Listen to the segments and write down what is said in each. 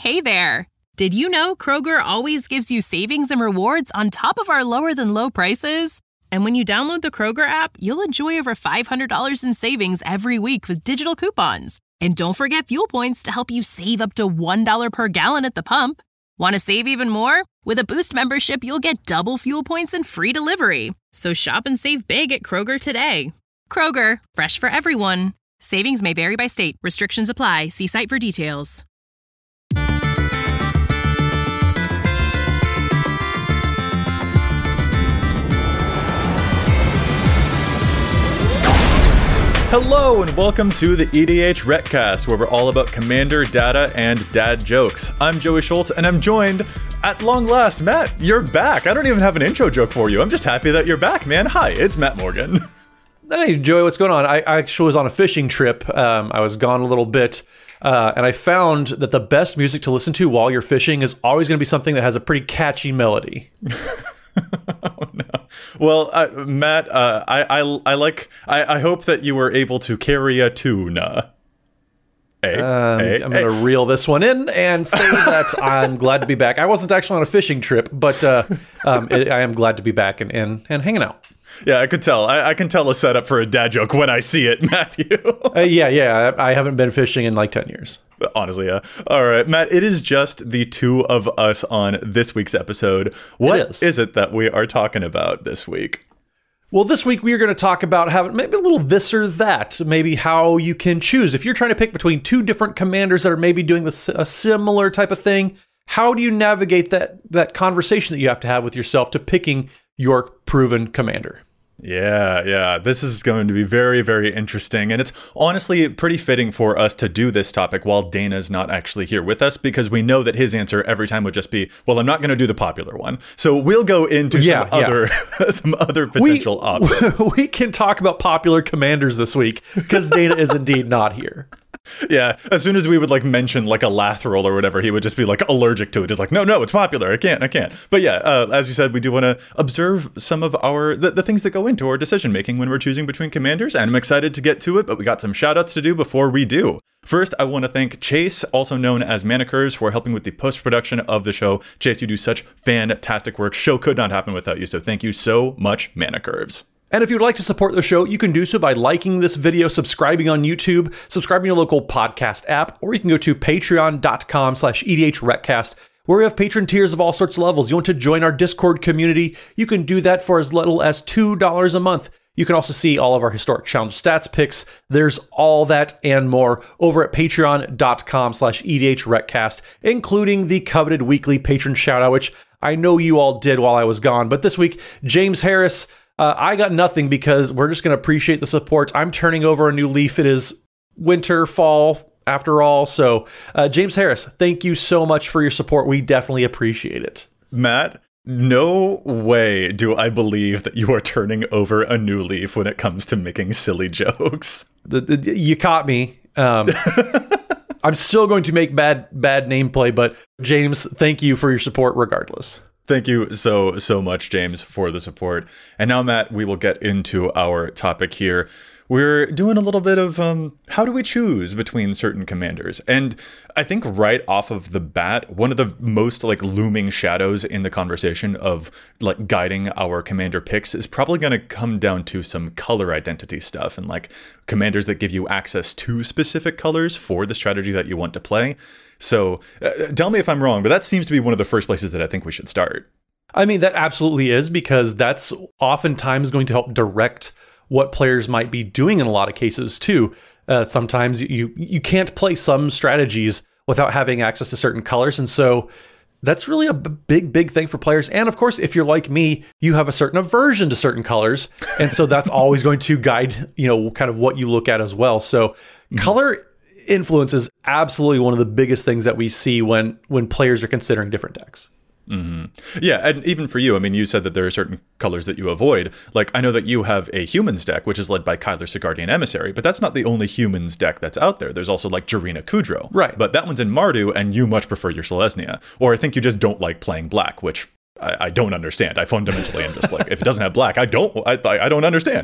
Hey there! Did you know Kroger always gives you savings and rewards on top of our lower-than-low prices? And when you download the Kroger app, you'll enjoy over $500 in savings every week with digital coupons. And don't forget fuel points to help you save up to $1 per gallon at the pump. Want to save even more? With a Boost membership, you'll get double fuel points and free delivery. So shop and save big at Kroger today. Kroger, fresh for everyone. Savings may vary by state. Restrictions apply. See site for details. Hello and welcome to the EDH Retcast, where we're all about Commander, data, and dad jokes. I'm Joey Schultz, and I'm joined, at long last, Matt, you're back. I don't even have an intro joke for you. I'm just happy that you're back, man. Hi, it's Matt Morgan. Hey, Joey, what's going on? I actually was on a fishing trip. I was gone a little bit, and I found that the best music to listen to while you're fishing is always going to be something that has a pretty catchy melody. Oh, no. Well, Matt, I hope that you were able to carry a tuna. I'm going to reel this one in and say that I'm glad to be back. I wasn't actually on a fishing trip, but I am glad to be back and hanging out. Yeah, I could tell. I can tell a setup for a dad joke when I see it, Matthew. Yeah. I haven't been fishing in like 10 years. Honestly, yeah. All right, Matt, it is just the two of us on this week's episode. What is it that we are talking about this week? Well, this week we are going to talk about having maybe a little this or that, maybe how you can choose. If you're trying to pick between two different commanders that are maybe doing a similar type of thing, how do you navigate that conversation that you have to have with yourself to picking your proven commander? Yeah. This is going to be very, very interesting. And it's honestly pretty fitting for us to do this topic while Dana's not actually here with us, because we know that his answer every time would just be, well, I'm not going to do the popular one. So we'll go into some other potential options. We can talk about popular commanders this week because Dana is indeed not here. Yeah, as soon as we would mention a Lathril or whatever, he would just be allergic to it. It's no, it's popular. I can't. But yeah, as you said, we do want to observe some of the things that go into our decision making when we're choosing between commanders, and I'm excited to get to it, but we got some shout outs to do before we do. First, I want to thank Chase, also known as Mana Curves, for helping with the post-production of the show. Chase, you do such fantastic work. Show could not happen without you, so thank you so much, Mana Curves. And if you'd like to support the show, you can do so by liking this video, subscribing on YouTube, subscribing to your local podcast app, or you can go to patreon.com/EDHRetcast, where we have patron tiers of all sorts of levels. You want to join our Discord community? You can do that for as little as $2 a month. You can also see all of our historic challenge stats picks. There's all that and more over at patreon.com/EDHRetcast, including the coveted weekly patron shoutout, which I know you all did while I was gone. But this week, James Harris, I got nothing because we're just going to appreciate the support. I'm turning over a new leaf. It is winter, fall, after all. So, James Harris, thank you so much for your support. We definitely appreciate it. Matt, no way do I believe that you are turning over a new leaf when it comes to making silly jokes. You caught me. I'm still going to make bad nameplay, but James, thank you for your support regardless. Thank you so much, James, for the support. And now, Matt, we will get into our topic here. We're doing a little bit of how do we choose between certain commanders? And I think right off of the bat, one of the most looming shadows in the conversation of guiding our commander picks is probably going to come down to some color identity stuff and commanders that give you access to specific colors for the strategy that you want to play. So tell me if I'm wrong, but that seems to be one of the first places that I think we should start. I mean, that absolutely is, because that's oftentimes going to help direct what players might be doing in a lot of cases too. Sometimes you can't play some strategies without having access to certain colors. And so that's really a big thing for players. And of course, if you're like me, you have a certain aversion to certain colors. And so that's always going to guide, kind of what you look at as well. So color influence is absolutely one of the biggest things that we see when players are considering different decks. Mm-hmm. Yeah, and even for you, I mean, you said that there are certain colors that you avoid. I know that you have a humans deck, which is led by Kyler Sigardian Emissary, but that's not the only humans deck that's out there. There's also Jarina Kudro. Right. But that one's in Mardu, and you much prefer your Selesnya. Or I think you just don't like playing black, which I don't understand. I fundamentally am just like, if it doesn't have black, I don't understand.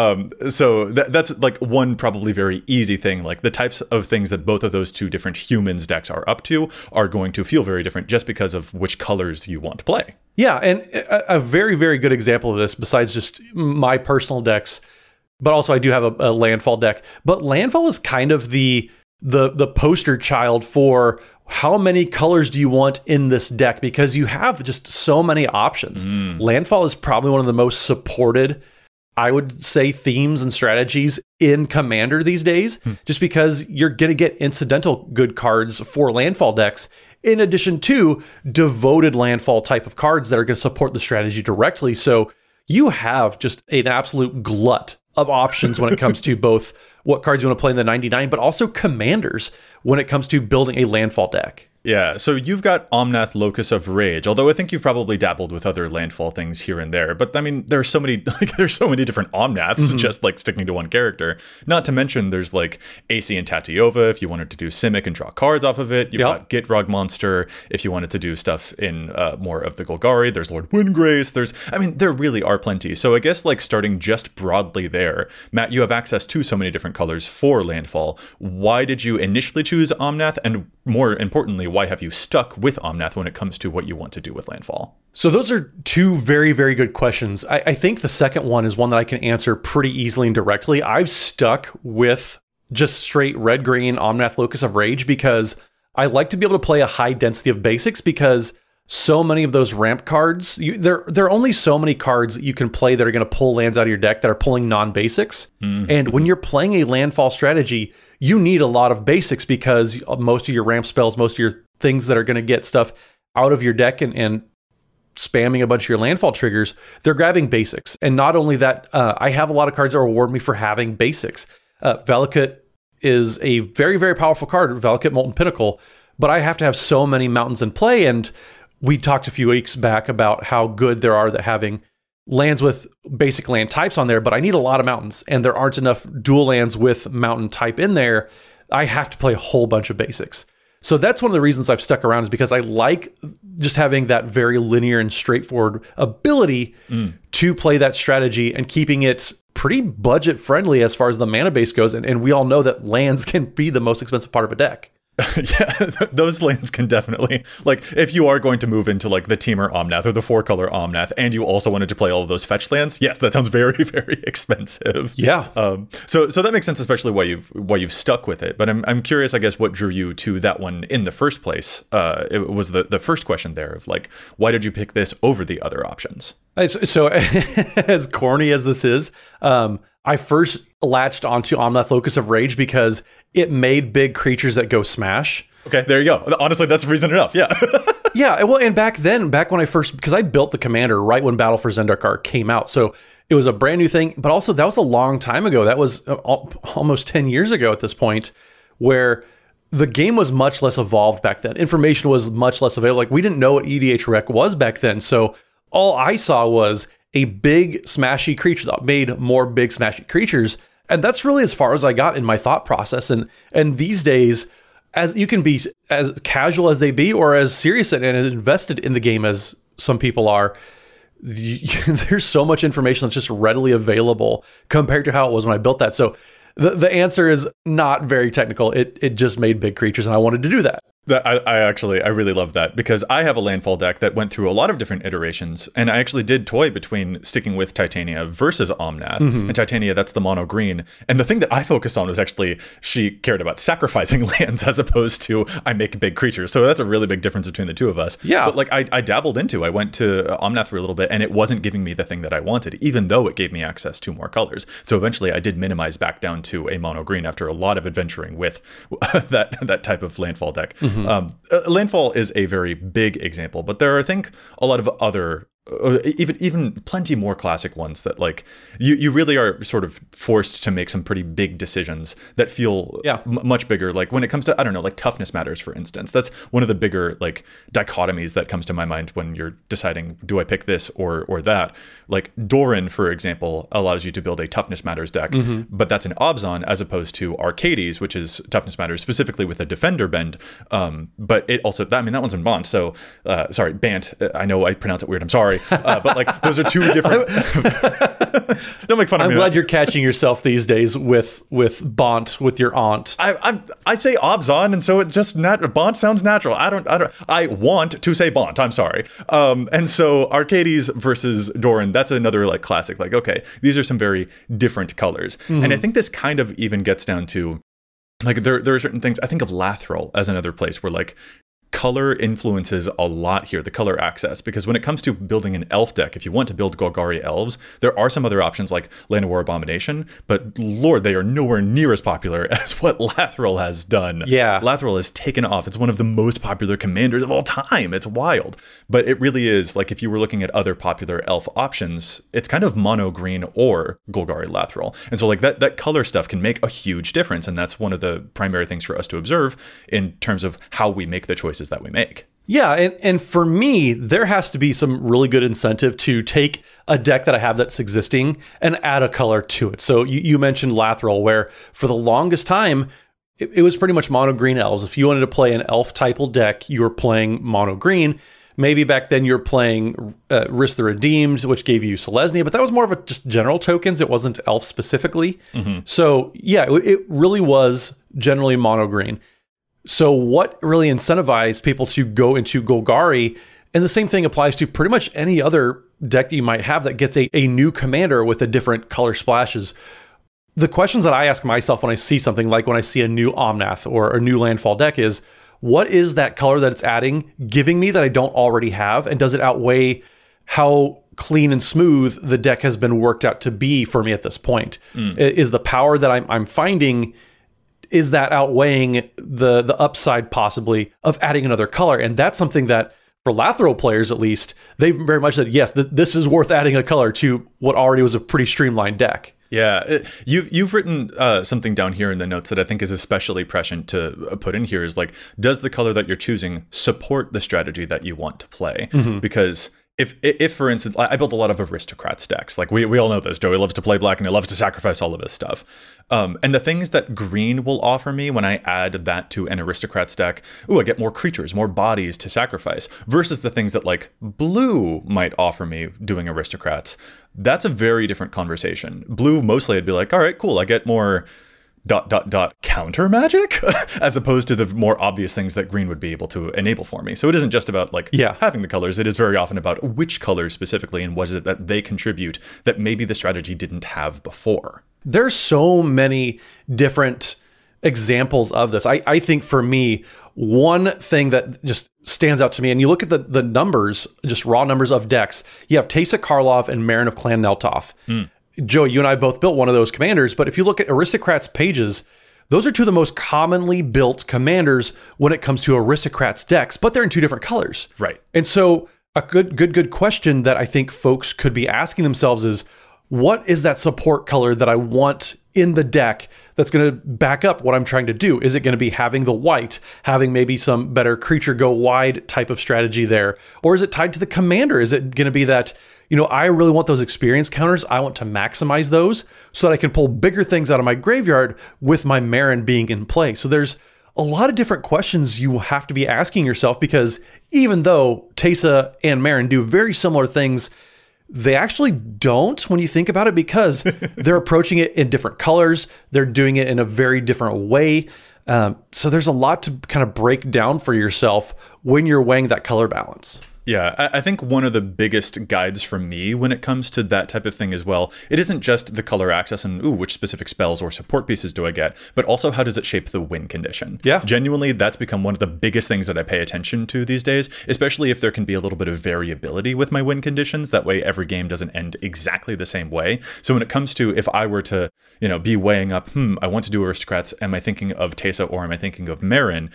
So that's like one probably very easy thing. Like the types of things that both of those two different humans decks are up to are going to feel very different just because of which colors you want to play. Yeah, and a very, very good example of this, besides just my personal decks, but also I do have a Landfall deck. But Landfall is kind of the poster child for how many colors do you want in this deck, because you have just so many options. Landfall is probably one of the most supported, I would say, themes and strategies in Commander these days, just because you're going to get incidental good cards for Landfall decks, in addition to devoted Landfall type of cards that are going to support the strategy directly. So you have just an absolute glut of options when it comes to both what cards you want to play in the 99, but also commanders when it comes to building a Landfall deck. Yeah, so you've got Omnath, Locus of Rage, although I think you've probably dabbled with other landfall things here and there. But I mean, there's so many different Omnaths, just like sticking to one character. Not to mention there's like AC and Tatiova if you wanted to do Simic and draw cards off of it. You've got Gitrog Monster if you wanted to do stuff in more of the Golgari. There's Lord Windgrace. There really are plenty. So I guess like starting just broadly there, Matt, you have access to so many different colors for landfall. Why did you initially choose Omnath? And more importantly, why have you stuck with Omnath when it comes to what you want to do with landfall? So those are two very, very good questions. I think the second one is one that I can answer pretty easily and directly. I've stuck with just straight red-green Omnath Locus of Rage because I like to be able to play a high density of basics, because so many of those ramp cards, there are only so many cards that you can play that are going to pull lands out of your deck that are pulling non-basics. And when you're playing a landfall strategy, you need a lot of basics, because most of your ramp spells, most of your things that are going to get stuff out of your deck and spamming a bunch of your landfall triggers, they're grabbing basics. And not only that, I have a lot of cards that reward me for having basics. Valakut is a very, very powerful card, Valakut Molten Pinnacle, but I have to have so many mountains in play. And we talked a few weeks back about how good there are that having lands with basic land types on there, but I need a lot of mountains, and there aren't enough dual lands with mountain type in there. I have to play a whole bunch of basics. So that's one of the reasons I've stuck around, is because I like just having that very linear and straightforward ability to play that strategy and keeping it pretty budget friendly as far as the mana base goes. And we all know that lands can be the most expensive part of a deck. Yeah, those lands can definitely, like, if you are going to move into like the Temur Omnath or the 4-color Omnath, and you also wanted to play all of those fetch lands, yes, that sounds very, very expensive. Yeah. So that makes sense, especially why you've stuck with it. But I'm curious, I guess, what drew you to that one in the first place. It was the first question there of like, why did you pick this over the other options? So as corny as this is, I first latched onto Omnath Locus of Rage because it made big creatures that go smash. Okay, there you go. Honestly, that's reason enough. Yeah. Yeah. Well, and back when I first, because I built the commander right when Battle for Zendikar came out. So it was a brand new thing, but also that was a long time ago. That was almost 10 years ago at this point, where the game was much less evolved back then. Information was much less available. Like, we didn't know what EDH Rec was back then. So all I saw was a big smashy creature that made more big smashy creatures. And that's really as far as I got in my thought process. And these days, as you can be as casual as they be, or as serious and invested in the game as some people are, there's so much information that's just readily available compared to how it was when I built that. So the answer is not very technical. It just made big creatures, and I wanted to do that. I really love that, because I have a landfall deck that went through a lot of different iterations, and I actually did toy between sticking with Titania versus Omnath. And Titania, that's the mono green. And the thing that I focused on was actually she cared about sacrificing lands as opposed to I make big creatures. So that's a really big difference between the two of us. Yeah. But like I dabbled into, I went to Omnath for a little bit, and it wasn't giving me the thing that I wanted, even though it gave me access to more colors. So eventually I did minimize back down to a mono green after a lot of adventuring with that type of landfall deck. Landfall is a very big example, but there are, I think, a lot of other even plenty more classic ones that like you really are sort of forced to make some pretty big decisions that feel much bigger. Like when it comes to, I don't know, like toughness matters, for instance. That's one of the bigger like dichotomies that comes to my mind when you're deciding, do I pick this or that? Like Doran, for example, allows you to build a toughness matters deck, but that's an Obzon as opposed to Arcades, which is toughness matters specifically with a defender bend. But it also, that one's in Bant. So sorry, Bant. I know I pronounce it weird. I'm sorry. But like those are two different. Don't make fun of me. I'm glad you're catching yourself these days with Bant with your aunt. I say Obzon, and so it just Bant sounds natural. I want to say Bant. I'm sorry. And so Arcades versus Doran, that's another like classic. Like, okay, these are some very different colors, and I think this kind of even gets down to like there are certain things. I think of Lathril as another place where like color influences a lot here, the color access, because when it comes to building an elf deck, if you want to build Golgari elves, there are some other options like Land of War Abomination, but Lord, they are nowhere near as popular as what Lathril has done. Yeah. Lathril has taken off. It's one of the most popular commanders of all time. It's wild. But it really is, like if you were looking at other popular elf options, it's kind of mono green or Golgari Lathril. And so like that color stuff can make a huge difference. And that's one of the primary things for us to observe in terms of how we make the choices that we make. Yeah, and for me, there has to be some really good incentive to take a deck that I have that's existing and add a color to it. So you mentioned Lathril, where for the longest time, it was pretty much mono green elves. If you wanted to play an elf typal deck, you were playing mono green. Maybe back then you were playing Risk the Redeemed, which gave you Selesnya, but that was more of a just general tokens. It wasn't elf specifically. So yeah, it really was generally mono green. So what really incentivized people to go into Golgari? And the same thing applies to pretty much any other deck that you might have that gets a new commander with a different color splashes. The questions that I ask myself when I see something like when I see a new Omnath or a new landfall deck is, what is that color that it's adding giving me that I don't already have? And does it outweigh how clean and smooth the deck has been worked out to be for me at this point? Is the power that I'm finding, is that outweighing the upside possibly of adding another color? And that's something that for Lathril players, at least, they very much said, yes, this is worth adding a color to what already was a pretty streamlined deck. Yeah, you've written something down here in the notes that I think is especially prescient to put in here is like, does the color that you're choosing support the strategy that you want to play? Because if for instance, I built a lot of aristocrats decks. Like we all know this. Joey loves to play black and he loves to sacrifice all of his stuff. And the things that green will offer me when I add that to an aristocrats deck, I get more creatures, more bodies to sacrifice, versus the things that like blue might offer me doing aristocrats. That's a very different conversation. Blue, mostly I'd be like, all right, cool. I get more ... counter magic as opposed to the more obvious things that green would be able to enable for me. So it isn't just about like having the colors. It is very often about which colors specifically and what is it that they contribute that maybe the strategy didn't have before. There's so many different examples of this. I think for me, one thing that just stands out to me, and you look at the numbers, just raw numbers of decks, you have Teysa Karlov and Meren of Clan Neltoth. Joe, you and I both built one of those commanders, but if you look at Aristocrats pages, those are two of the most commonly built commanders when it comes to Aristocrats decks, but they're in two different colors. Right. And so a good question that I think folks could be asking themselves is, what is that support color that I want in the deck that's going to back up what I'm trying to do? Is it going to be having the white, having maybe some better creature go wide type of strategy there? Or is it tied to the commander? Is it going to be that, I really want those experience counters. I want to maximize those so that I can pull bigger things out of my graveyard with my Meren being in play. So there's a lot of different questions you have to be asking yourself, because even though Teysa and Meren do very similar things, they actually don't when you think about it, because they're approaching it in different colors. They're doing it in a very different way. So there's a lot to kind of break down for yourself when you're weighing that color balance. Yeah, I think one of the biggest guides for me when it comes to that type of thing as well, it isn't just the color access and, which specific spells or support pieces do I get, but also how does it shape the win condition? Yeah. Genuinely, that's become one of the biggest things that I pay attention to these days, especially if there can be a little bit of variability with my win conditions. That way, every game doesn't end exactly the same way. So when it comes to, if I were to, be weighing up, I want to do Aristocrats, am I thinking of Teysa or am I thinking of Meren?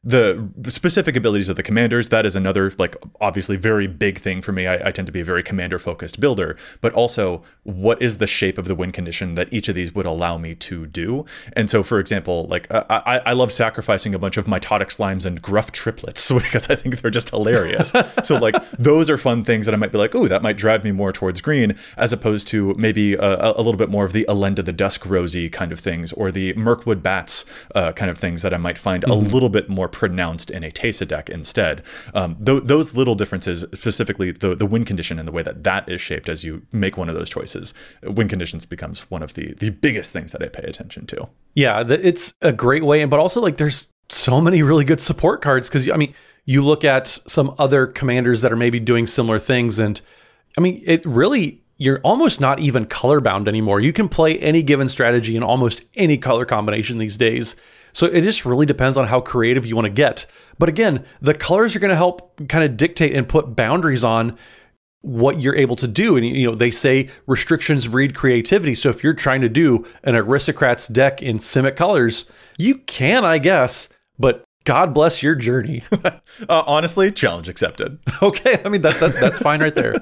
the specific abilities of the commanders, that is another, like, obviously very big thing for me. I tend to be a very commander-focused builder, but also what is the shape of the win condition that each of these would allow me to do? And so, for example, like, I love sacrificing a bunch of mitotic slimes and gruff triplets because I think they're just hilarious. So, like, those are fun things that I might be like, oh, that might drive me more towards green, as opposed to maybe a little bit more of the Elenda the Dusk Rosy kind of things, or the Mirkwood Bats kind of things that I might find a little bit more pronounced in a Teysa deck instead. Those little differences, specifically the win condition and the way that is shaped as you make one of those choices, win conditions becomes one of the biggest things that I pay attention to. Yeah, it's a great way. But also, like, there's so many really good support cards, because, I mean, you look at some other commanders that are maybe doing similar things, and I mean, it really, you're almost not even color bound anymore. You can play any given strategy in almost any color combination these days. So it just really depends on how creative you want to get. But again, the colors are going to help kind of dictate and put boundaries on what you're able to do. And, you know, they say restrictions breed creativity. So if you're trying to do an Aristocrats deck in Simic colors, you can, I guess, but God bless your journey. Honestly, challenge accepted. Okay. I mean, that's fine right there.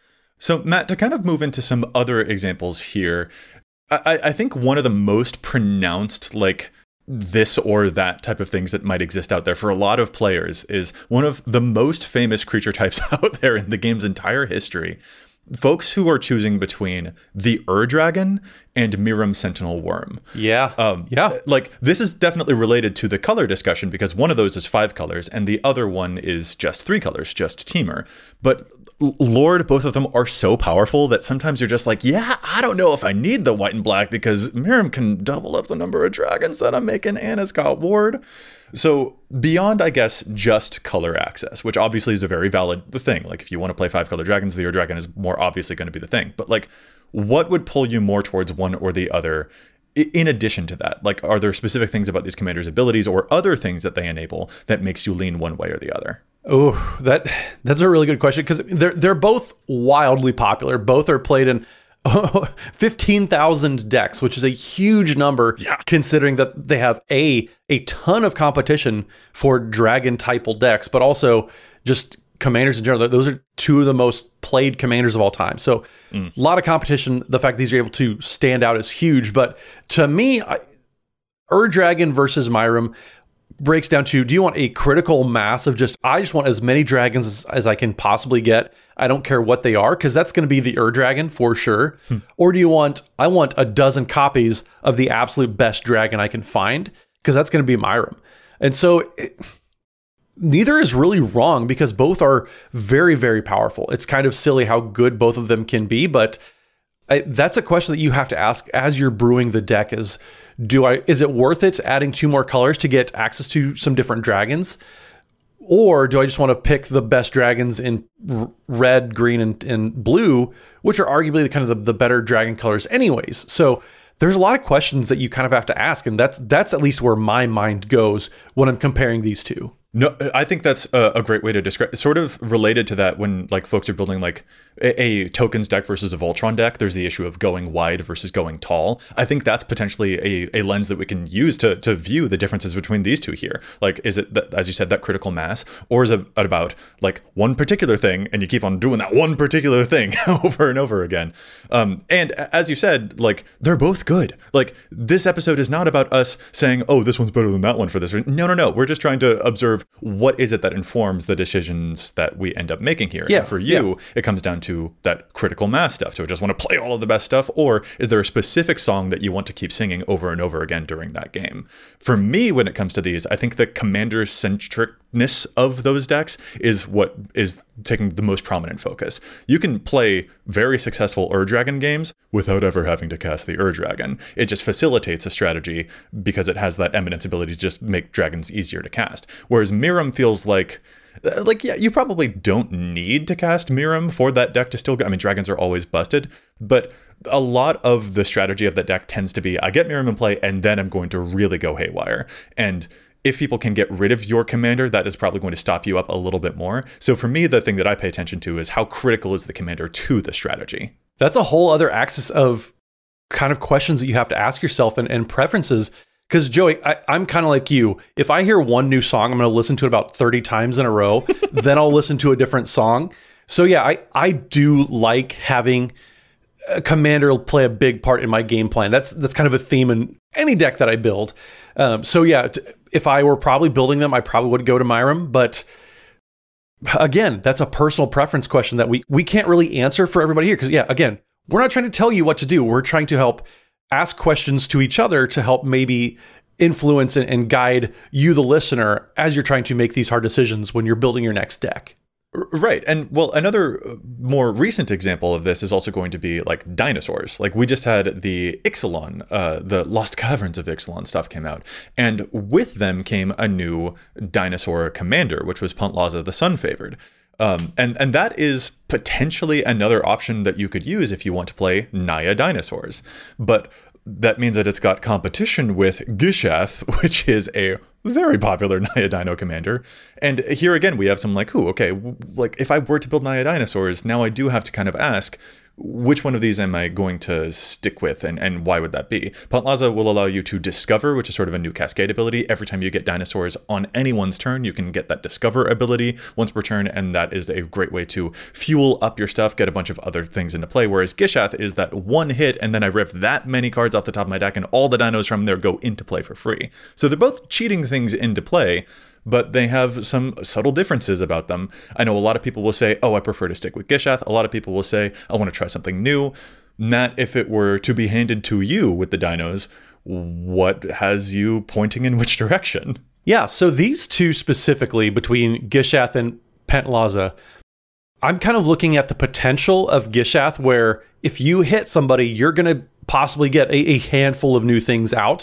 So, Matt, to kind of move into some other examples here, I think one of the most pronounced, like, this or that type of things that might exist out there for a lot of players is one of the most famous creature types out there in the game's entire history. Folks who are choosing between the Ur-Dragon and Miirym Sentinel Worm. Yeah. Like, this is definitely related to the color discussion, because one of those is 5 colors and the other one is just 3 colors, just Temur. But Lord, both of them are so powerful that sometimes you're just like, yeah, I don't know if I need the white and black, because Miirym can double up the number of dragons that I'm making, and it's got ward. So beyond, I guess, just color access, which obviously is a very valid thing. Like, if you want to play 5 color dragons, the Ur-Dragon is more obviously going to be the thing. But, like, what would pull you more towards one or the other? In addition to that, like, are there specific things about these commanders' abilities or other things that they enable that makes you lean one way or the other? Oh, that's a really good question, because they're both wildly popular. Both are played in 15,000 decks, which is a huge number, considering that they have a ton of competition for dragon typal decks, but also just commanders in general. Those are 2 of the most played commanders of all time. So a lot of competition. The fact that these are able to stand out is huge. But to me, Ur-Dragon versus Miirym breaks down to, do you want a critical mass of I just want as many dragons as I can possibly get? I don't care what they are, because that's going to be the Ur-Dragon for sure. Or do you want, I want a dozen copies of the absolute best dragon I can find, because that's going to be Miirym. And so neither is really wrong, because both are very, very powerful. It's kind of silly how good both of them can be, but that's a question that you have to ask as you're brewing the deck is it worth it adding 2 more colors to get access to some different dragons? Or do I just want to pick the best dragons in red, green, and blue, which are arguably the better dragon colors anyways? So there's a lot of questions that you kind of have to ask, and that's at least where my mind goes when I'm comparing these two. No, I think that's a great way to describe, sort of related to that when, like, folks are building like a tokens deck versus a Voltron deck. There's the issue of going wide versus going tall. I think that's potentially a lens that we can use to view the differences between these two here. Like, is it that, as you said, that critical mass, or is it about like one particular thing and you keep on doing that one particular thing over and over again? And as you said, like, they're both good. Like, this episode is not about us saying, oh, this one's better than that one for this. No. We're just trying to observe what is it that informs the decisions that we end up making here. Yeah, and for you, it comes down to that critical mass stuff. Do I just want to play all of the best stuff, or is there a specific song that you want to keep singing over and over again during that game? For me, when it comes to these, I think the commander-centricness of those decks is what is taking the most prominent focus. You can play very successful Ur-Dragon games without ever having to cast the Ur-Dragon. It just facilitates a strategy because it has that eminence ability to just make dragons easier to cast. Whereas Miirym feels like, yeah, you probably don't need to cast Miirym for that deck to still go. I mean, dragons are always busted, but a lot of the strategy of that deck tends to be, I get Miirym in play, and then I'm going to really go haywire. And if people can get rid of your commander, that is probably going to stop you up a little bit more. So for me, the thing that I pay attention to is how critical is the commander to the strategy. That's a whole other axis of kind of questions that you have to ask yourself and preferences. Because Joey, I'm kind of like you. If I hear one new song, I'm going to listen to it about 30 times in a row. Then I'll listen to a different song. So yeah, I do like having a commander play a big part in my game plan. That's kind of a theme in any deck that I build. So yeah, if I were probably building them, I probably would go to Myram. But again, that's a personal preference question that we can't really answer for everybody here. Because yeah, again, we're not trying to tell you what to do. We're trying to help ask questions to each other to help maybe influence and guide you, the listener, as you're trying to make these hard decisions when you're building your next deck. Right. And well, another more recent example of this is also going to be like dinosaurs. Like we just had the Ixalan, the Lost Caverns of Ixalan stuff came out. And with them came a new dinosaur commander, which was Puntlaza the Sun-Favored. And that is potentially another option that you could use if you want to play Naya dinosaurs. But that means that it's got competition with Gishath, which is a very popular Naya Dino commander. And here again, we have some like, like if I were to build Naya dinosaurs, now I do have to kind of ask, which one of these am I going to stick with, and why would that be? Puntlaza will allow you to discover, which is sort of a new cascade ability. Every time you get dinosaurs on anyone's turn, you can get that discover ability once per turn, and that is a great way to fuel up your stuff, get a bunch of other things into play, whereas Gishath is that one hit, and then I rip that many cards off the top of my deck, and all the dinos from there go into play for free. So they're both cheating things into play, but they have some subtle differences about them. I know a lot of people will say, I prefer to stick with Gishath. A lot of people will say, I want to try something new. Matt, if it were to be handed to you with the dinos, what has you pointing in which direction? Yeah, so these two specifically, between Gishath and Puntlaza, I'm kind of looking at the potential of Gishath, where if you hit somebody, you're going to possibly get a handful of new things out.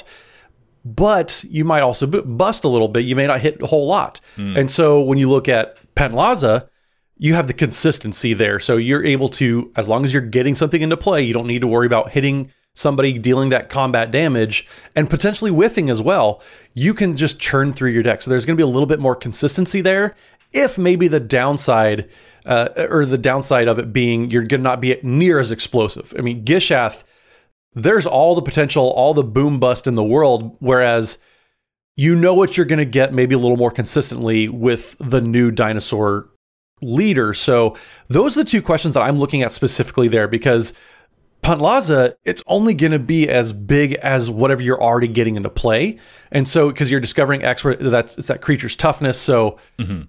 But you might also bust a little bit. You may not hit a whole lot. And so when you look at Puntlaza, you have the consistency there. So you're able to, as long as you're getting something into play, you don't need to worry about hitting somebody, dealing that combat damage, and potentially whiffing as well. You can just churn through your deck. So there's going to be a little bit more consistency there. If maybe the downside, or the downside of it being you're going to not be near as explosive. I mean, Gishath, there's all the potential, all the boom bust in the world, whereas you know what you're going to get maybe a little more consistently with the new dinosaur leader. So those are the two questions that I'm looking at specifically there, because Puntlaza, it's only going to be as big as whatever you're already getting into play. And so, because you're discovering X, it's that creature's toughness. So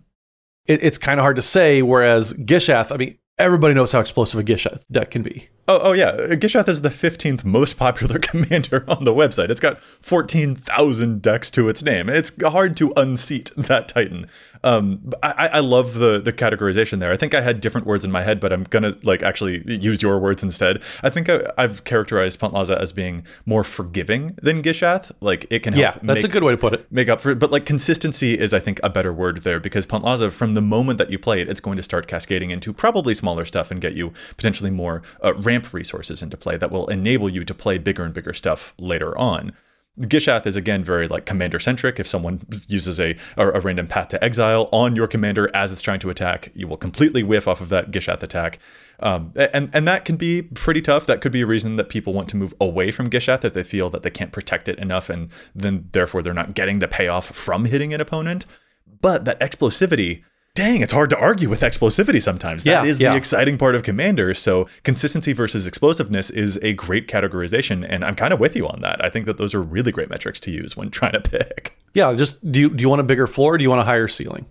it's kind of hard to say, whereas Gishath, I mean, everybody knows how explosive a Gishath deck can be. Oh yeah, Gishath is the 15th most popular commander on the website. It's got 14,000 decks to its name. It's hard to unseat that Titan. I love the categorization there. I think I had different words in my head, but I'm gonna actually use your words instead. I think I've characterized Puntlaza as being more forgiving than Gishath. It can help. Yeah, that's a good way to put it. Make up for it, but consistency is, I think, a better word there, because Puntlaza, from the moment that you play it, it's going to start cascading into probably smaller stuff and get you potentially more ramp resources into play that will enable you to play bigger and bigger stuff later on. Gishath is, again, very commander centric. If someone uses a random path to exile on your commander as it's trying to attack, you will completely whiff off of that Gishath attack. And that can be pretty tough. That could be a reason that people want to move away from Gishath, if they feel that they can't protect it enough, and then therefore they're not getting the payoff from hitting an opponent. But that explosivity, dang, it's hard to argue with explosivity sometimes. That is the exciting part of Commander. So consistency versus explosiveness is a great categorization, and I'm kind of with you on that. I think that those are really great metrics to use when trying to pick. Yeah, just do you want a bigger floor, or do you want a higher ceiling?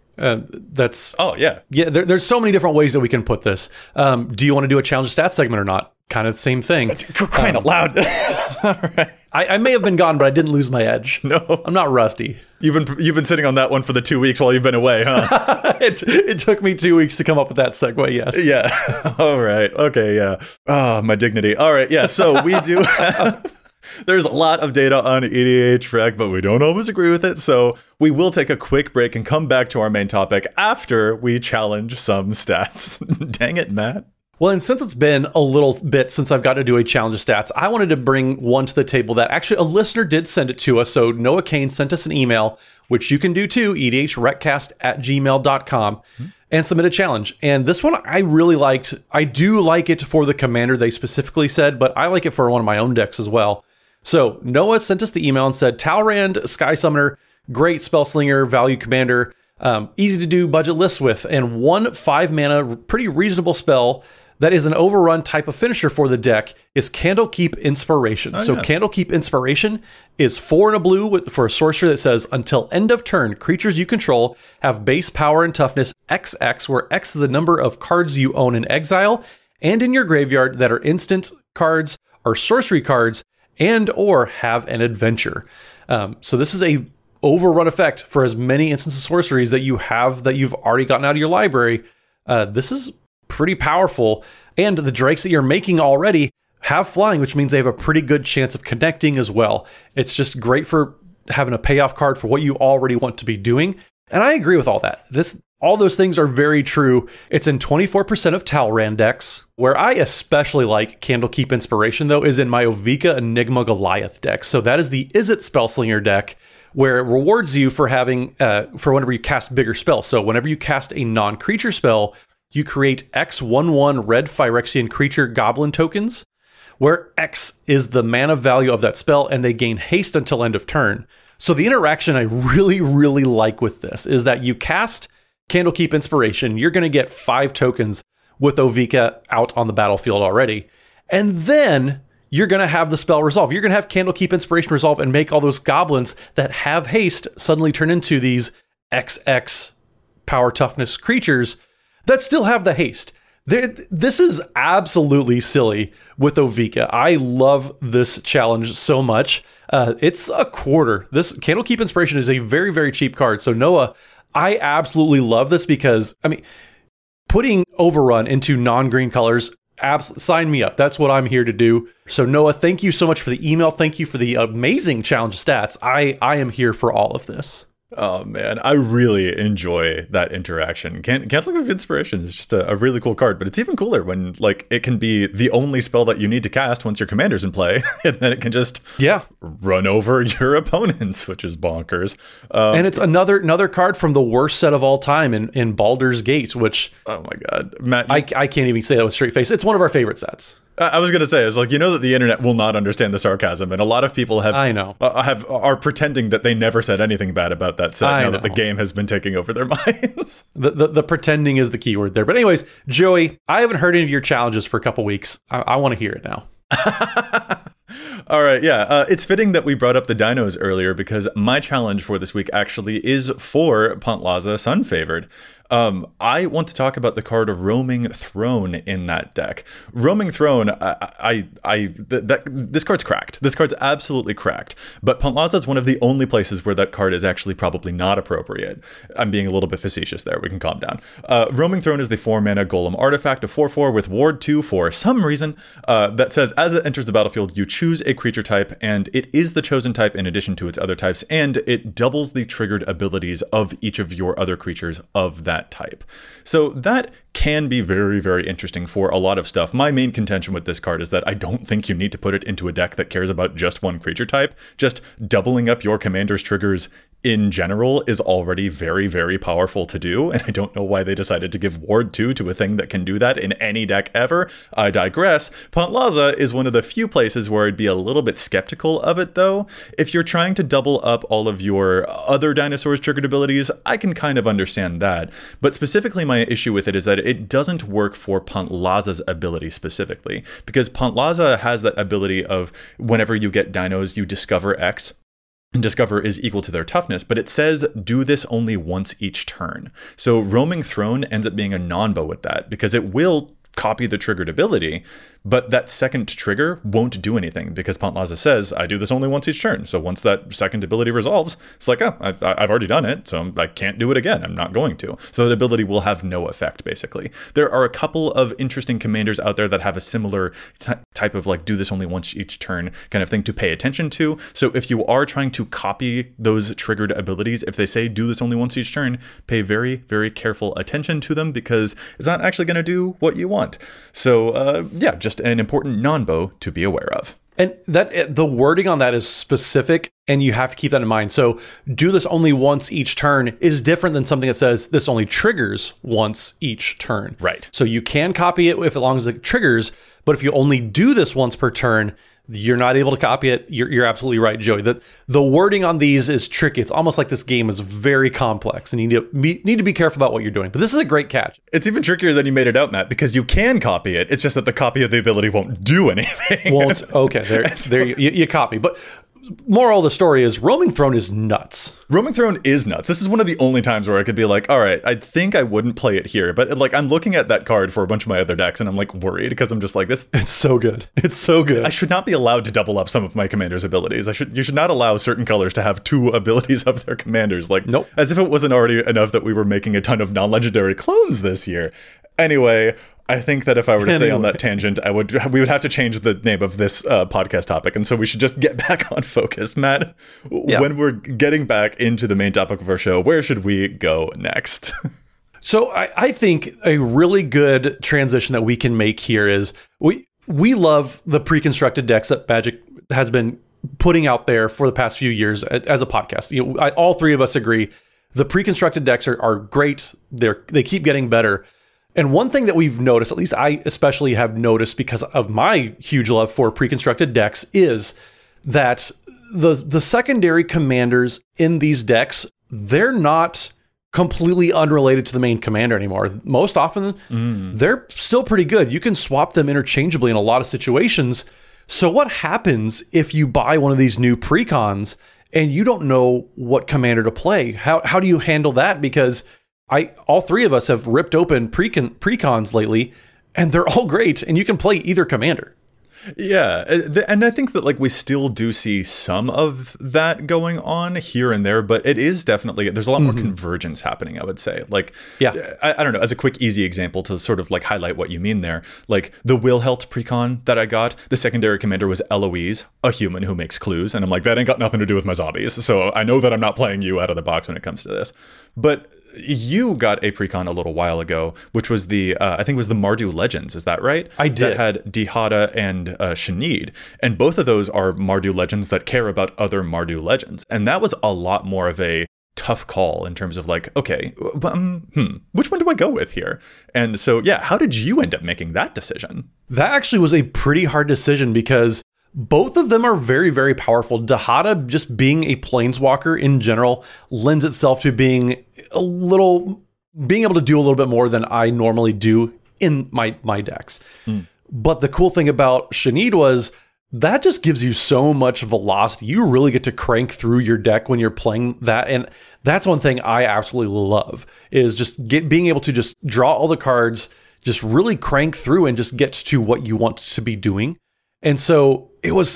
There's so many different ways that we can put this. Do you want to do a challenge stats segment or not? Kind of the same thing. Crying out loud. All right. I may have been gone, but I didn't lose my edge. No, I'm not rusty. You've been sitting on that one for the 2 weeks while you've been away, huh? It took me 2 weeks to come up with that segue. Yes. Yeah. All right. Okay. Yeah. Oh, my dignity. All right. Yeah. So we do have. There's a lot of data on EDHREC, but we don't always agree with it. So we will take a quick break and come back to our main topic after we challenge some stats. Dang it, Matt. Well, and since it's been a little bit since I've got to do a challenge of stats, I wanted to bring one to the table that actually a listener did send it to us. So Noah Kane sent us an email, which you can do too, edhrecast@gmail.com, and submit a challenge. And this one I really liked. I do like it for the commander they specifically said, but I like it for one of my own decks as well. So Noah sent us the email and said, Talrand, Sky Summoner, great spell slinger, value commander, easy to do budget lists with, and 1 5-mana, pretty reasonable spell that is an overrun type of finisher for the deck is Candlekeep Inspiration. Candlekeep Inspiration is 4 and a blue for a sorcery that says, until end of turn, creatures you control have base power and toughness XX, where X is the number of cards you own in exile and in your graveyard that are instant cards or sorcery cards and or have an adventure. So this is a overrun effect for as many instances of sorceries that you have that you've already gotten out of your library. This is pretty powerful, and the drakes that you're making already have flying, which means they have a pretty good chance of connecting as well. It's just great for having a payoff card for what you already want to be doing, and I agree with all that. All those things are very true. It's in 24% of Talrand decks. Where I especially like Candlekeep Inspiration, though, is in my Ovika Enigma Goliath deck. So that is the Izzet Spellslinger deck, where it rewards you for having for whenever you cast bigger spells. So whenever you cast a non-creature spell, you create X11 red Phyrexian creature goblin tokens, where X is the mana value of that spell, and they gain haste until end of turn. So the interaction I really, really like with this is that you cast Candlekeep Inspiration, you're going to get 5 tokens with Ovika out on the battlefield already. And then you're going to have the spell resolve. You're going to have Candlekeep Inspiration resolve and make all those goblins that have haste suddenly turn into these XX power toughness creatures that still have the haste. This is absolutely silly with Ovika. I love this challenge so much. It's a quarter. This Candlekeep Inspiration is a very, very cheap card. So Noah, I absolutely love this because, putting Overrun into non-green colors, sign me up. That's what I'm here to do. So Noah, thank you so much for the email. Thank you for the amazing challenge stats. I am here for all of this. Oh man, I really enjoy that interaction. Candlekeep Inspiration is just a really cool card, but it's even cooler when it can be the only spell that you need to cast once your commander's in play, and then it can just run over your opponents, which is bonkers. And it's another card from the worst set of all time in Baldur's Gate, which oh my god, Matt, I can't even say that with straight face. It's one of our favorite sets. I was going to say, I was like, that the internet will not understand the sarcasm, and a lot of people are pretending that they never said anything bad about that set now that the game has been taking over their minds. The pretending is the key word there. But anyways, Joey, I haven't heard any of your challenges for a couple weeks. I want to hear it now. All right, yeah. It's fitting that we brought up the dinos earlier because my challenge for this week actually is for Pantlaza Sunfavored. I want to talk about the card of Roaming Throne in that deck. Roaming Throne, this card's cracked. This card's absolutely cracked. But Pantlaza is one of the only places where that card is actually probably not appropriate. I'm being a little bit facetious there. We can calm down. Roaming Throne is the 4-mana Golem artifact, a 4/4 with Ward 2 for some reason that says as it enters the battlefield, you choose a creature type, and it is the chosen type in addition to its other types, and it doubles the triggered abilities of each of your other creatures of that type. So that can be very, very interesting for a lot of stuff. My main contention with this card is that I don't think you need to put it into a deck that cares about just one creature type. Just doubling up your commander's triggers in general is already very, very powerful to do, and I don't know why they decided to give Ward 2 to a thing that can do that in any deck ever. I digress. Pantlaza is one of the few places where I'd be a little bit skeptical of it, though. If you're trying to double up all of your other dinosaurs' triggered abilities, I can kind of understand that. But specifically, my issue with it is that it doesn't work for Pantlaza's ability specifically, because Pantlaza has that ability of whenever you get dinos, you discover X. And discover is equal to their toughness, but it says do this only once each turn. So Roaming Throne ends up being a non-bow with that, because it will copy the triggered ability, but that second trigger won't do anything because Pantlaza says, I do this only once each turn. So once that second ability resolves, it's like, oh, I've already done it, so I can't do it again. I'm not going to. So that ability will have no effect, basically. There are a couple of interesting commanders out there that have a similar type of do this only once each turn kind of thing to pay attention to. So if you are trying to copy those triggered abilities, if they say do this only once each turn, pay very, very careful attention to them because it's not actually going to do what you want. So just an important non-bow to be aware of. And that the wording on that is specific, and you have to keep that in mind. So do this only once each turn is different than something that says this only triggers once each turn. Right. So you can copy it as long as it triggers, but if you only do this once per turn, you're not able to copy it. You're absolutely right, Joey. The wording on these is tricky. It's almost like this game is very complex, and you need to be careful about what you're doing. But this is a great catch. It's even trickier than you made it out, Matt, because you can copy it. It's just that the copy of the ability won't do anything. Okay, there you copy. But moral of the story is Roaming Throne is nuts. Roaming Throne is nuts. This is one of the only times where I could be like, all right, I think I wouldn't play it here. But like, I'm looking at that card for a bunch of my other decks, and I'm like worried because I'm just like, this. It's so good. It's so good. I should not be allowed to double up some of my commander's abilities. You should not allow certain colors to have 2 abilities of their commanders. Like, nope. As if it wasn't already enough that we were making a ton of non-legendary clones this year. Anyway, I think that if I were to stay on that tangent, we would have to change the name of this podcast topic. And so we should just get back on focus. Matt, when we're getting back into the main topic of our show, where should we go next? So I think a really good transition that we can make here is we love the pre-constructed decks that Magic has been putting out there for the past few years as a podcast. All 3 of us agree the pre-constructed decks are great. They keep getting better. And one thing that we've noticed, at least I especially have noticed because of my huge love for pre-constructed decks, is that the secondary commanders in these decks, they're not completely unrelated to the main commander anymore. Most often, they're still pretty good. You can swap them interchangeably in a lot of situations. So what happens if you buy one of these new precons and you don't know what commander to play? How do you handle that? Because all 3 of us have ripped open precons lately, and they're all great, and you can play either commander. Yeah, and I think that like we still do see some of that going on here and there, but it is definitely, there's a lot more convergence happening, I would say. Like, I don't know, as a quick, easy example to sort of like highlight what you mean there, like the Wilhelt precon that I got, the secondary commander was Eloise, a human who makes clues, and I'm like, that ain't got nothing to do with my zombies, so I know that I'm not playing you out of the box when it comes to this. But you got a precon a little while ago, which was I think it was the Mardu Legends, is that right? I did. That had Dihada and Shanid, and both of those are Mardu Legends that care about other Mardu Legends. And that was a lot more of a tough call in terms of like, okay, which one do I go with here? And so, yeah, how did you end up making that decision? That actually was a pretty hard decision because both of them are very, very powerful. Dihada, just being a planeswalker in general, lends itself to being able to do a little bit more than I normally do in my decks. But the cool thing about Shanid was that just gives you so much velocity. You really get to crank through your deck when you're playing that. And that's one thing I absolutely love, is just being able to just draw all the cards, just really crank through and just get to what you want to be doing. And so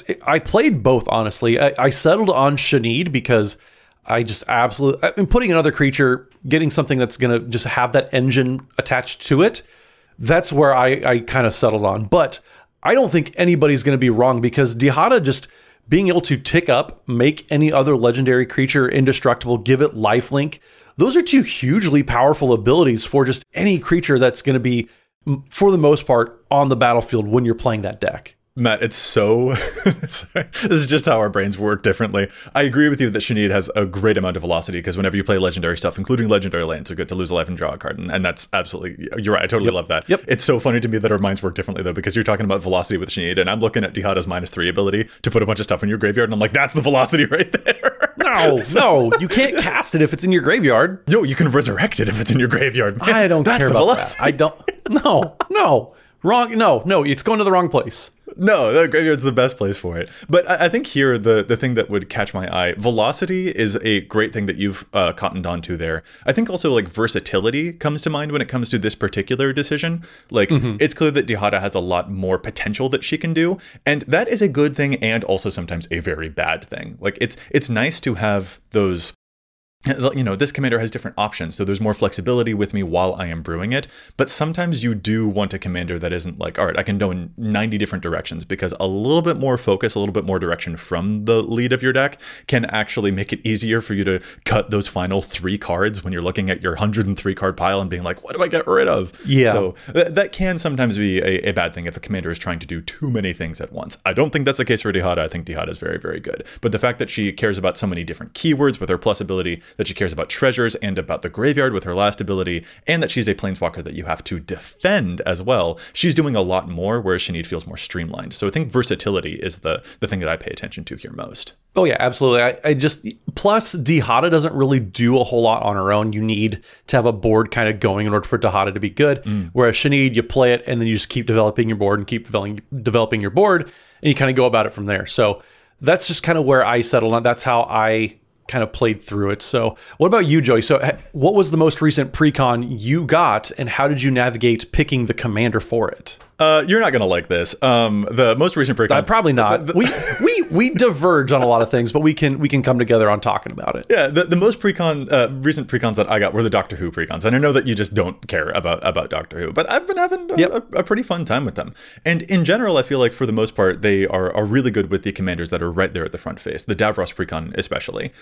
I played both, honestly. I settled on Shanid because I just putting another creature, getting something that's going to just have that engine attached to it, that's where I kind of settled on. But I don't think anybody's going to be wrong, because Dihada just being able to tick up, make any other legendary creature indestructible, give it lifelink, those are 2 hugely powerful abilities for just any creature that's going to be, for the most part, on the battlefield when you're playing that deck. Matt, it's so... this is just how our brains work differently. I agree with you that Shanid has a great amount of velocity, because whenever you play legendary stuff, including legendary lands, you get to lose a life and draw a card. And that's absolutely... You're right. I totally love that. Yep. It's so funny to me that our minds work differently, though, because you're talking about velocity with Shanid, and I'm looking at Dihada's -3 ability to put a bunch of stuff in your graveyard, and I'm like, that's the velocity right there. No, you can't cast it if it's in your graveyard. Yo, you can resurrect it if it's in your graveyard. Man, I don't care about that. I don't... No. Wrong. No, it's going to the wrong place. No, the graveyard's the best place for it. But I think here, the thing that would catch my eye, velocity is a great thing that you've cottoned onto there. I think also like versatility comes to mind when it comes to this particular decision. Like it's clear that Dihada has a lot more potential that she can do. And that is a good thing, and also sometimes a very bad thing. Like it's nice to have those... You know, this commander has different options, so there's more flexibility with me while I am brewing it. But sometimes you do want a commander that isn't like, all right, I can go in 90 different directions, because a little bit more focus, a little bit more direction from the lead of your deck can actually make it easier for you to cut those final 3 cards when you're looking at your 103 card pile and being like, what do I get rid of? Yeah. So that can sometimes be a bad thing if a commander is trying to do too many things at once. I don't think that's the case for Dihada. I think Dihada is very, very good. But the fact that she cares about so many different keywords with her plus ability that she cares about treasures and about the graveyard with her last ability, and that she's a planeswalker that you have to defend as well. She's doing a lot more, whereas Sinead feels more streamlined. So I think versatility is the thing that I pay attention to here most. Oh yeah, absolutely. I just, plus Dihada doesn't really do a whole lot on her own. You need to have a board kind of going in order for Dihada to be good. Whereas Sinead, you play it and then you just keep developing your board and keep developing your board, and you kind of go about it from there. So that's just kind of where I settled on. That's how I kind of played through it. So what about you, Joey? So what was the most recent precon you got, and how did you navigate picking the commander for it? You're not going to like this. The most recent precon... Probably not. We diverge on a lot of things, but we can come together on talking about it. Yeah, the most recent precons that I got were the Doctor Who precons. And I know that you just don't care about Doctor Who, but I've been having a pretty fun time with them. And in general, I feel like for the most part, they are really good with the commanders that are right there at the front face, the Davros precon especially.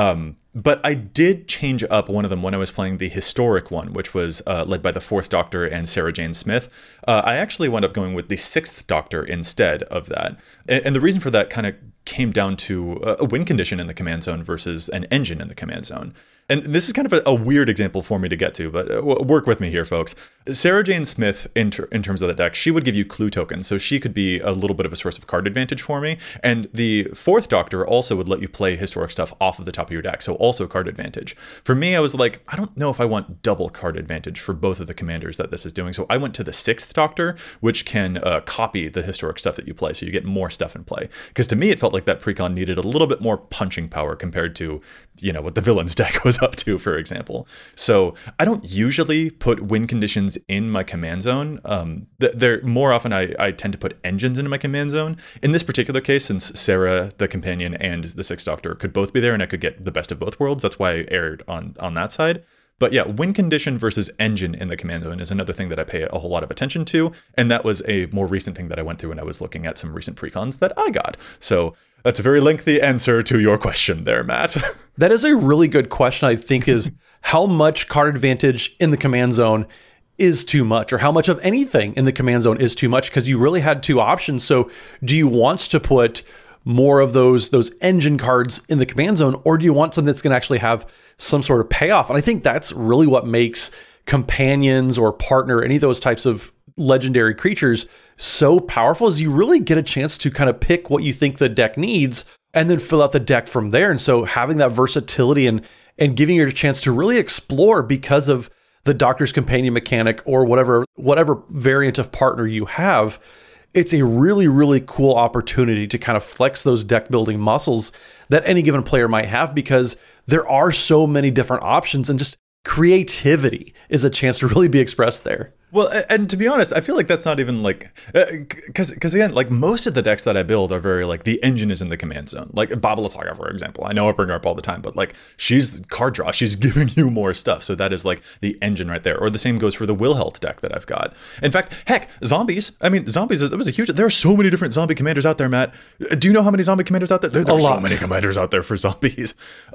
But I did change up one of them when I was playing the historic one, which was led by the 4th Doctor and Sarah Jane Smith. I actually wound up going with the 6th Doctor instead of that. And the reason for that kind of came down to a win condition in the command zone versus an engine in the command zone. And this is kind of a weird example for me to get to, but work with me here, folks. Sarah Jane Smith, in terms of the deck, she would give you clue tokens, so she could be a little bit of a source of card advantage for me. And the 4th Doctor also would let you play historic stuff off of the top of your deck, so also card advantage. For me, I was like, I don't know if I want double card advantage for both of the commanders that this is doing, so I went to the 6th Doctor, which can copy the historic stuff that you play, so you get more stuff in play. Because to me, it felt like that precon needed a little bit more punching power compared to, what the villain's deck was up to, for example. So I don't usually put win conditions in my command zone. They're more often I tend to put engines into my command zone. In this particular case, since Sarah, the companion, and the 6th Doctor could both be there and I could get the best of both worlds, that's why I erred on that side. But yeah, win condition versus engine in the command zone is another thing that I pay a whole lot of attention to. And that was a more recent thing that I went through when I was looking at some recent precons that I got. So that's a very lengthy answer to your question there, Matt. That is a really good question, I think, is how much card advantage in the command zone is too much, or how much of anything in the command zone is too much, because you really had two options. So do you want to put more of those engine cards in the command zone, or do you want something that's going to actually have some sort of payoff? And I think that's really what makes companions or partner, any of those types of legendary creatures so powerful, is you really get a chance to kind of pick what you think the deck needs and then fill out the deck from there. And so having that versatility and giving you a chance to really explore because of the Doctor's Companion mechanic or whatever variant of partner you have, it's a really, really cool opportunity to kind of flex those deck building muscles that any given player might have, because there are so many different options, and just creativity is a chance to really be expressed there. Well, and to be honest, I feel like that's not even like, because again, like most of the decks that I build are very like the engine is in the command zone. Like Babala Saga, for example. I know I bring her up all the time, but like she's card draw, she's giving you more stuff. So that is like the engine right there. Or the same goes for the Wilhelt deck that I've got. In fact, heck, zombies. I mean, zombies, that was a huge, there are so many different zombie commanders out there, Matt. Do you know how many zombie commanders out there? There are so many commanders out there for zombies.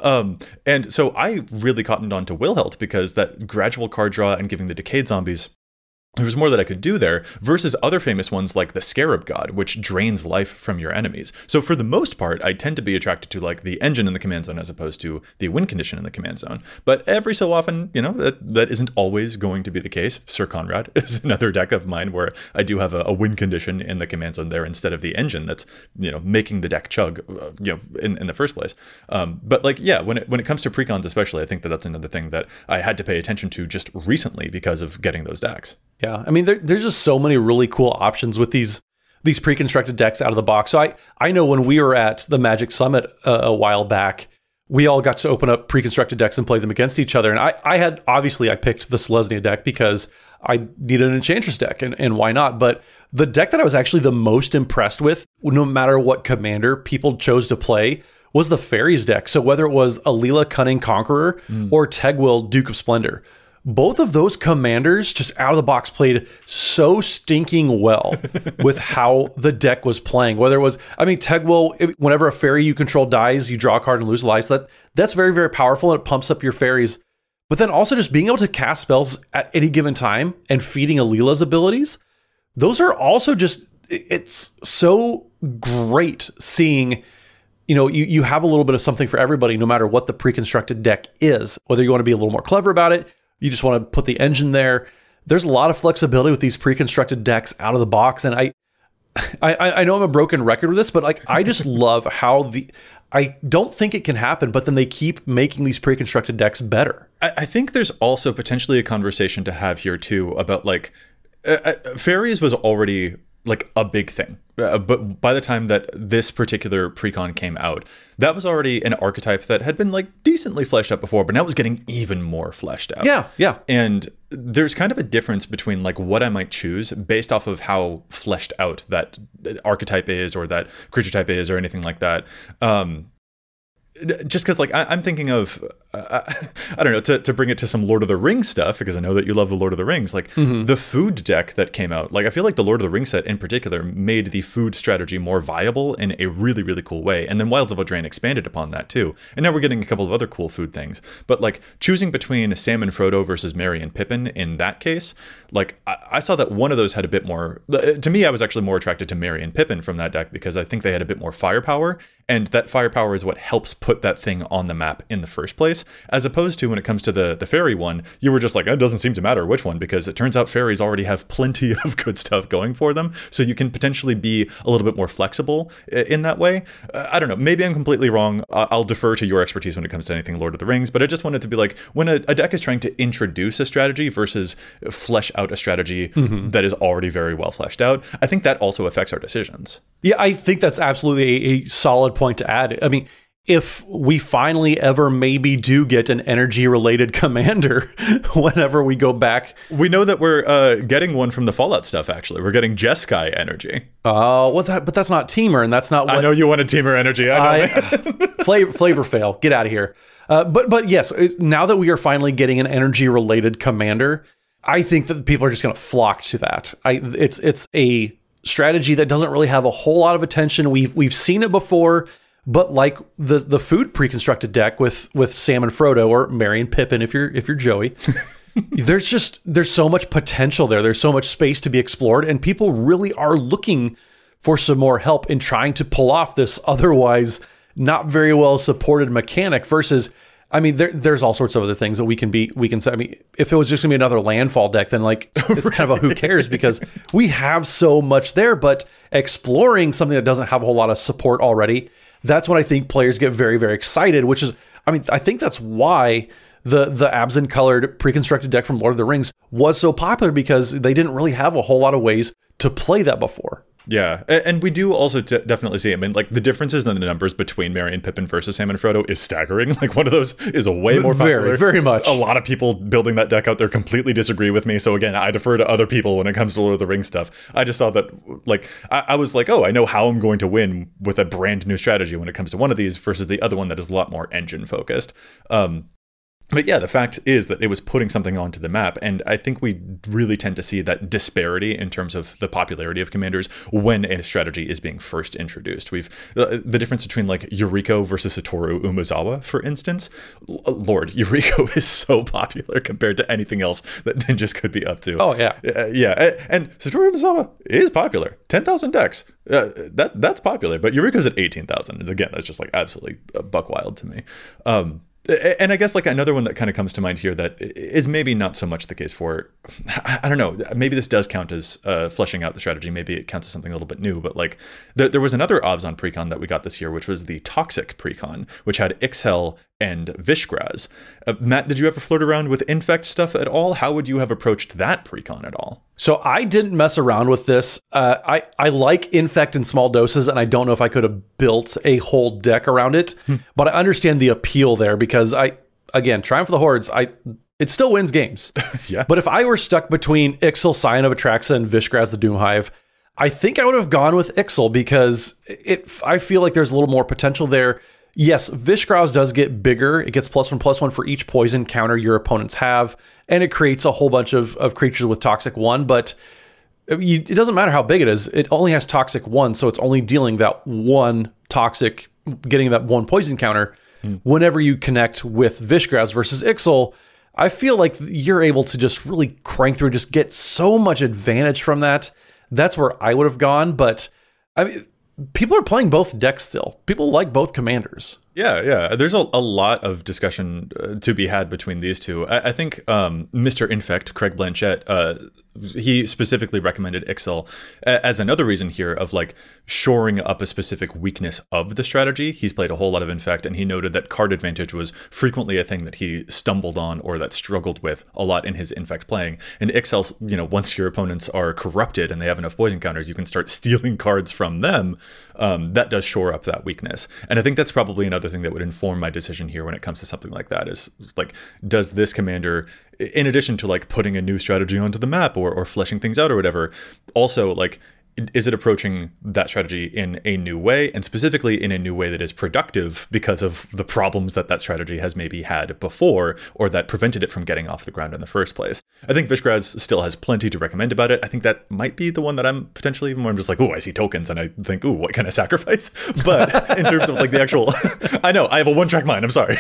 And so I really cottoned on to Wilhelt because that gradual card draw and giving the decayed zombies, there was more that I could do there versus other famous ones like the Scarab God, which drains life from your enemies. So for the most part, I tend to be attracted to like the engine in the command zone as opposed to the win condition in the command zone. But every so often, that isn't always going to be the case. Sir Conrad is another deck of mine where I do have a win condition in the command zone there instead of the engine that's, making the deck chug, in the first place. But like, yeah, when it comes to precons especially, I think that's another thing that I had to pay attention to just recently because of getting those decks. Yeah, I mean, there's just so many really cool options with these pre-constructed decks out of the box. So I know when we were at the Magic Summit a while back, we all got to open up pre-constructed decks and play them against each other. And I picked the Selesnya deck because I needed an Enchantress deck, and why not? But the deck that I was actually the most impressed with, no matter what commander people chose to play, was the Fairies deck. So whether it was Alila Cunning Conqueror or Tegwil Duke of Splendor, both of those commanders just out of the box played so stinking well with how the deck was playing. Whether it was, Tegwil, whenever a fairy you control dies, you draw a card and lose life. So that's very, very powerful, and it pumps up your fairies. But then also just being able to cast spells at any given time and feeding Alila's abilities, those are also just, it's so great seeing you have a little bit of something for everybody, no matter what the pre-constructed deck is. Whether you want to be a little more clever about it, you just want to put the engine there. There's a lot of flexibility with these pre-constructed decks out of the box, and I know I'm a broken record with this, but like I just love how I don't think it can happen, but then they keep making these pre-constructed decks better. I think there's also potentially a conversation to have here too about like fairies was already like a big thing. But by the time that this particular precon came out, that was already an archetype that had been like decently fleshed out before, but now it was getting even more fleshed out. Yeah. And there's kind of a difference between like what I might choose based off of how fleshed out that archetype is or that creature type is or anything like that. Just because like I'm thinking of I don't know, to bring it to some Lord of the Rings stuff, because I know that you love the Lord of the Rings, like the food deck that came out, like I feel like the Lord of the Rings set in particular made the food strategy more viable in a really, really cool way. And then Wilds of Eldraine expanded upon that too. And now we're getting a couple of other cool food things. But like choosing between Sam and Frodo versus Merry and Pippin in that case, like I saw that one of those had a bit more, to me I was actually more attracted to Merry and Pippin from that deck because I think they had a bit more firepower, and that firepower is what helps put that thing on the map in the first place. As opposed to when it comes to the fairy one, you were just like, it doesn't seem to matter which one, because it turns out fairies already have plenty of good stuff going for them. So you can potentially be a little bit more flexible in that way. I don't know. Maybe I'm completely wrong. I'll defer to your expertise when it comes to anything Lord of the Rings, but I just wanted to be like, when a deck is trying to introduce a strategy versus flesh out a strategy that is already very well fleshed out, I think that also affects our decisions. Yeah, I think that's absolutely a solid point to add. I mean, if we finally ever maybe do get an energy-related commander whenever we go back. We know that we're getting one from the Fallout stuff, actually. We're getting Jeskai energy. Oh, but that's not Teamer, and that's not what... I know you wanted Teamer energy. I know. Flavor fail. Get out of here. But yes, now that we are finally getting an energy-related commander, I think that people are just going to flock to that. It's a strategy that doesn't really have a whole lot of attention. We've seen it before. But like the food pre-constructed deck with Sam and Frodo, or Merry and Pippin if you're Joey, there's so much potential there. There's so much space to be explored, and people really are looking for some more help in trying to pull off this otherwise not very well supported mechanic. Versus, I mean, there's all sorts of other things that we can say. I mean, if it was just gonna be another landfall deck, then like it's kind of a who cares, because we have so much there. But exploring something that doesn't have a whole lot of support already, that's when I think players get very, very excited, which is, I mean, I think that's why the Abzan colored pre-constructed deck from Lord of the Rings was so popular, because they didn't really have a whole lot of ways to play that before. Yeah, and we do also definitely see, I mean, like the differences in the numbers between Merry and Pippin versus Sam and Frodo is staggering. Like one of those is a way more popular. Very, very much. A lot of people building that deck out there completely disagree with me. So again, I defer to other people when it comes to Lord of the Rings stuff. I just saw that, like, I was like, oh, I know how I'm going to win with a brand new strategy when it comes to one of these versus the other one that is a lot more engine focused. But yeah, the fact is that it was putting something onto the map, and I think we really tend to see that disparity in terms of the popularity of commanders when a strategy is being first introduced. We've the difference between like Yuriko versus Satoru Umezawa, for instance. Lord, Yuriko is so popular compared to anything else that Ninjas could be up to. Oh yeah, yeah, and Satoru Umezawa is popular. 10,000 decks. That's popular, but Yuriko's at 18,000. Again, that's just like absolutely buck wild to me. And I guess like another one that kind of comes to mind here that is maybe not so much the case for, I don't know, maybe this does count as fleshing out the strategy. Maybe it counts as something a little bit new, but like there was another Abzan precon that we got this year, which was the Toxic precon, which had Ixhel and Vishgraz. Matt, did you ever flirt around with Infect stuff at all? How would you have approached that precon at all? So I didn't mess around with this. I like Infect in small doses, and I don't know if I could have built a whole deck around it, but I understand the appeal there, because Triumph of the Hordes, it still wins games. Yeah. But if I were stuck between Ixhel, Scion of Atraxa, and Vishgraz the Doomhive, I think I would have gone with Ixhel, because I feel like there's a little more potential there. Yes, Vishgraz does get bigger. It gets +1/+1 for each poison counter your opponents have, and it creates a whole bunch of creatures with Toxic 1, but it doesn't matter how big it is. It only has Toxic 1, so it's only dealing that one Toxic, getting that one poison counter. Whenever you connect with Vishgraz versus Ixhel, I feel like you're able to just really crank through, just get so much advantage from that. That's where I would have gone, but I mean, people are playing both decks still. People like both commanders. Yeah. There's a lot of discussion to be had between these two. I think Mr. Infect, Craig Blanchett, he specifically recommended Ixal as another reason here of like shoring up a specific weakness of the strategy. He's played a whole lot of Infect, and he noted that card advantage was frequently a thing that he stumbled on or that struggled with a lot in his Infect playing. And Ixal, once your opponents are corrupted and they have enough poison counters, you can start stealing cards from them. That does shore up that weakness. And I think that's probably another thing that would inform my decision here when it comes to something like that is like, does this commander, in addition to like putting a new strategy onto the map or fleshing things out or whatever, also like, is it approaching that strategy in a new way, and specifically in a new way that is productive because of the problems that strategy has maybe had before or that prevented it from getting off the ground in the first place? I think Vishgraz still has plenty to recommend about it. I think that might be the one that I'm potentially even more just like, I see tokens and I think, what can I sacrifice? But in terms of like the actual, I know I have a one-track mind. I'm sorry.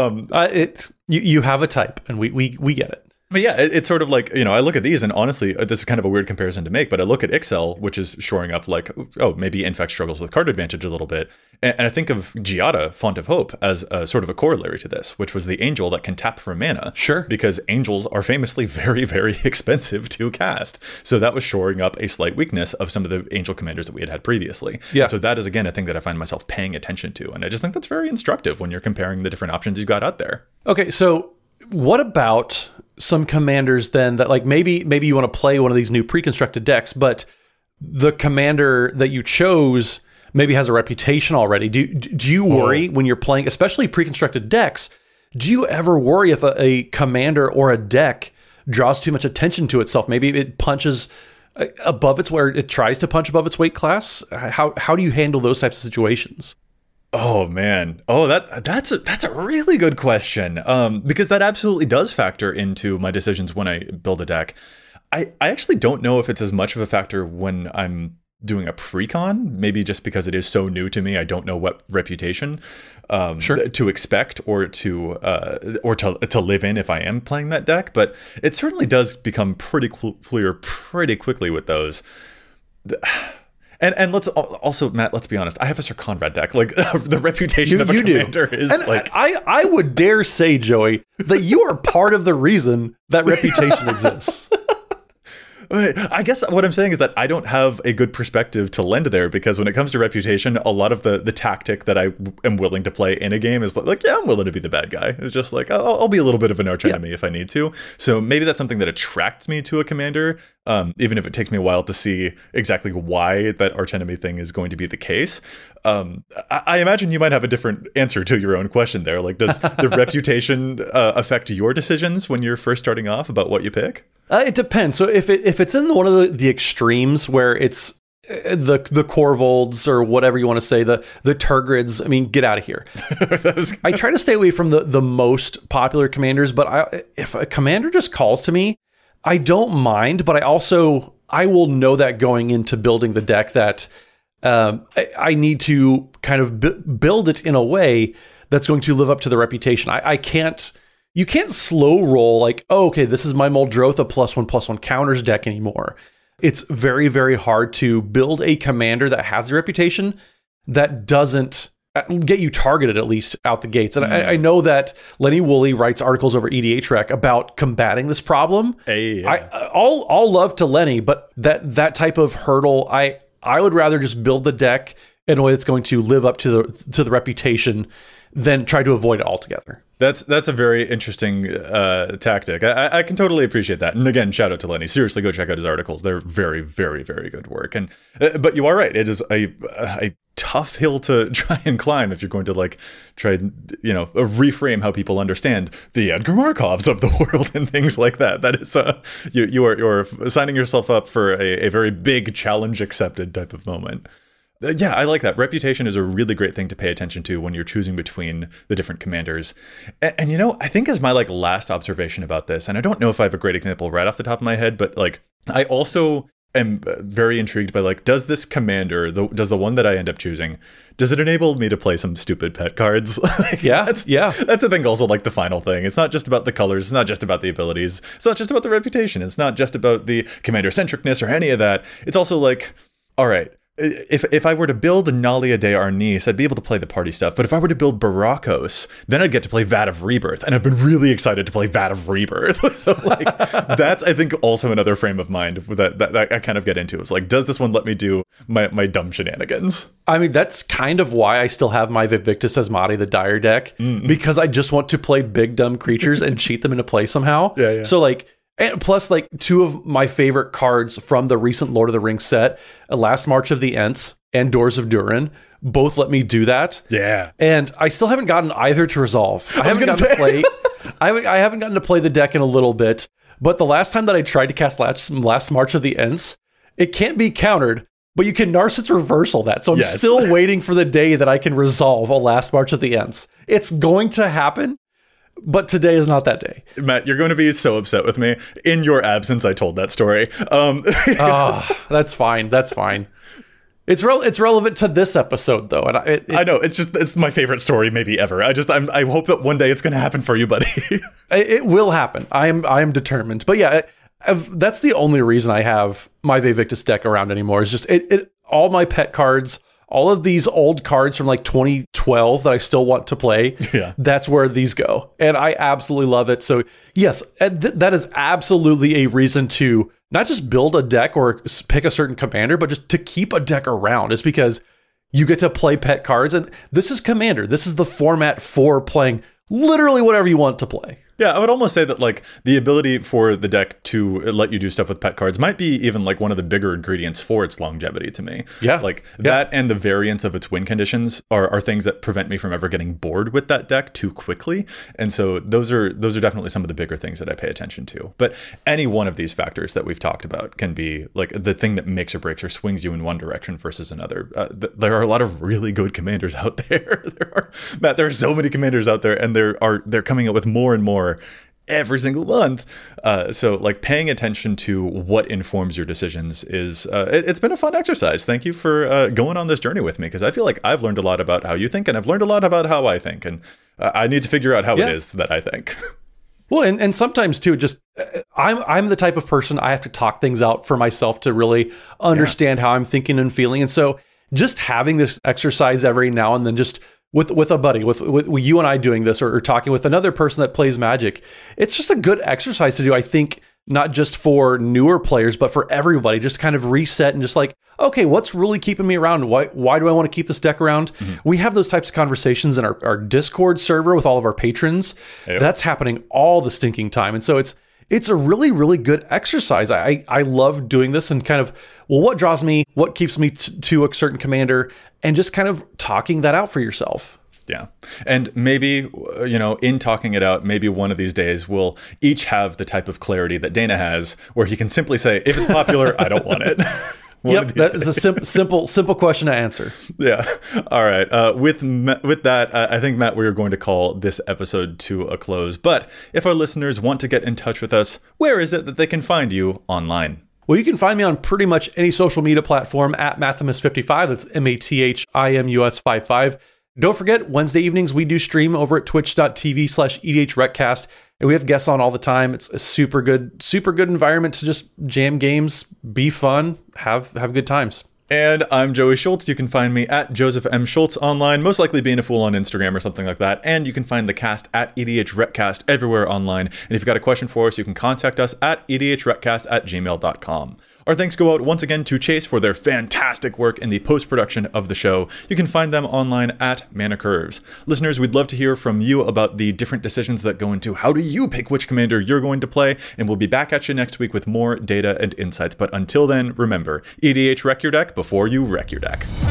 You have a type, and we get it. But yeah, it's sort of like, I look at these and honestly, this is kind of a weird comparison to make, but I look at Ixal, which is shoring up like, maybe Infect struggles with card advantage a little bit. And I think of Giada, Font of Hope, as a sort of a corollary to this, which was the angel that can tap for mana. Sure. Because angels are famously very, very expensive to cast. So that was shoring up a slight weakness of some of the angel commanders that we had previously. Yeah. So that is, again, a thing that I find myself paying attention to. And I just think that's very instructive when you're comparing the different options you've got out there. Okay, so what about some commanders then that like maybe you want to play one of these new pre-constructed decks, but the commander that you chose maybe has a reputation already? Do you worry when you're playing, especially pre-constructed decks, do you ever worry if a commander or a deck draws too much attention to itself? Maybe it punches above its where it tries to punch above its weight class. How do you handle those types of situations? Oh man. That's a really good question. Because that absolutely does factor into my decisions when I build a deck. I actually don't know if it's as much of a factor when I'm doing a pre-con, maybe just because it is so new to me. I don't know what reputation to expect or to live in if I am playing that deck, but it certainly does become pretty clear pretty quickly with those. And let's also, Matt, let's be honest. I have a Sir Conrad deck. Like the reputation of a commander is and like. I would dare say, Joey, that you are part of the reason that reputation exists. I guess what I'm saying is that I don't have a good perspective to lend there, because when it comes to reputation, a lot of the tactic that I am willing to play in a game is like, yeah, I'm willing to be the bad guy. It's just like, I'll be a little bit of an archenemy if I need to. So maybe that's something that attracts me to a commander, even if it takes me a while to see exactly why that archenemy thing is going to be the case. I imagine you might have a different answer to your own question there. Like, does the reputation affect your decisions when you're first starting off about what you pick? It depends. So if it's in one of the extremes where it's the Korvolds or whatever you want to say, the Tergrids, I mean, get out of here. I try to stay away from the most popular commanders, but if a commander just calls to me, I don't mind, but I will know that going into building the deck that I need to kind of build it in a way that's going to live up to the reputation. You can't slow roll like, okay, this is my Muldrotha +1/+1 counters deck anymore. It's very, very hard to build a commander that has a reputation that doesn't get you targeted, at least out the gates. And I know that Lenny Woolley writes articles over EDH Rec about combating this problem. All love to Lenny, but that type of hurdle, I would rather just build the deck in a way that's going to live up to the reputation than try to avoid it altogether. That's a very interesting tactic. I can totally appreciate that. And again, shout out to Lenny. Seriously, go check out his articles. They're very, very, very good work. And but you are right. It is a tough hill to try and climb if you're going to like try reframe how people understand the Edgar Markovs of the world and things like that. That is you're signing yourself up for a very big challenge accepted type of moment. Yeah, I like that. Reputation is a really great thing to pay attention to when you're choosing between the different commanders. And I think as my like last observation about this, and I don't know if I have a great example right off the top of my head, but like I also am very intrigued by like, does this commander, does the one that I end up choosing, does it enable me to play some stupid pet cards? That's the thing. Also, like the final thing, it's not just about the colors, it's not just about the abilities, it's not just about the reputation, it's not just about the commander centricness or any of that. It's also like, all right, if I were to build Nalia de Arnis, I'd be able to play the party stuff. But if I were to build Barakos, then I'd get to play Vat of Rebirth. And I've been really excited to play Vat of Rebirth. So like that's, I think, also another frame of mind that I kind of get into. It's like, does this one let me do my dumb shenanigans? I mean, that's kind of why I still have my Vivictus Asmati, the Dire deck, because I just want to play big dumb creatures and cheat them into play somehow. Yeah. So like, and plus, like, two of my favorite cards from the recent Lord of the Rings set, Last March of the Ents and Doors of Durin, both let me do that. Yeah. And I still haven't gotten either to resolve. I haven't gotten to play. I haven't gotten to play the deck in a little bit. But the last time that I tried to cast Last March of the Ents, it can't be countered. But you can Narset's Reversal that. So I'm still waiting for the day that I can resolve a Last March of the Ents. It's going to happen. But today is not that day. Matt, you're going to be so upset with me. In your absence, I told that story. That's fine. That's fine. It's relevant to this episode, though. And I know. It's my favorite story maybe ever. I hope that one day it's going to happen for you, buddy. It will happen. I am determined. But yeah, that's the only reason I have my Vivictus deck around anymore. Is just all my pet cards. All of these old cards from like 2012 that I still want to play, that's where these go. And I absolutely love it. So yes, that is absolutely a reason to not just build a deck or pick a certain commander, but just to keep a deck around. Is because you get to play pet cards. And this is Commander. This is the format for playing literally whatever you want to play. Yeah, I would almost say that like the ability for the deck to let you do stuff with pet cards might be even like one of the bigger ingredients for its longevity to me. Yeah. Like that and the variance of its win conditions are things that prevent me from ever getting bored with that deck too quickly. And so those are definitely some of the bigger things that I pay attention to. But any one of these factors that we've talked about can be like the thing that makes or breaks or swings you in one direction versus another. There are a lot of really good commanders out there. Matt, there are so many commanders out there, and they're coming up with more and more every single month. So like paying attention to what informs your decisions is it's been a fun exercise. Thank you for going on this journey with me, because I feel like I've learned a lot about how you think, and I've learned a lot about how I think, and I need to figure out how it is that I think. Well, and sometimes too, just I'm the type of person, I have to talk things out for myself to really understand how I'm thinking and feeling. And so just having this exercise every now and then, just with a buddy, with you and I doing this, or talking with another person that plays Magic, it's just a good exercise to do, I think, not just for newer players, but for everybody. Just kind of reset and just like, okay, what's really keeping me around? Why do I want to keep this deck around? Mm-hmm. We have those types of conversations in our Discord server with all of our patrons. Yep. That's happening all the stinking time. And so it's a really, really good exercise. I love doing this and kind of, well, what draws me, what keeps me to a certain commander, and just kind of talking that out for yourself. Yeah. And maybe, in talking it out, maybe one of these days we'll each have the type of clarity that Dana has, where he can simply say, if it's popular, I don't want it. Yep, that is a simple question to answer. Yeah. All right. With that, I think, Matt, we are going to call this episode to a close. But if our listeners want to get in touch with us, where is it that they can find you online? Well, you can find me on pretty much any social media platform at Mathimus55. That's MATHIMUS55. Don't forget, Wednesday evenings, we do stream over at twitch.tv/EDHRECast, and we have guests on all the time. It's a super good environment to just jam games, be fun, have good times. And I'm Joey Schultz. You can find me at Joseph M. Schultz online, most likely being a fool on Instagram or something like that. And you can find the cast at EDHRECast everywhere online. And if you've got a question for us, you can contact us at edhrecast@gmail.com. Our thanks go out once again to Chase for their fantastic work in the post-production of the show. You can find them online at Mana Curves. Listeners, we'd love to hear from you about the different decisions that go into how do you pick which commander you're going to play, and we'll be back at you next week with more data and insights. But until then, remember, EDH wreck your deck before you wreck your deck.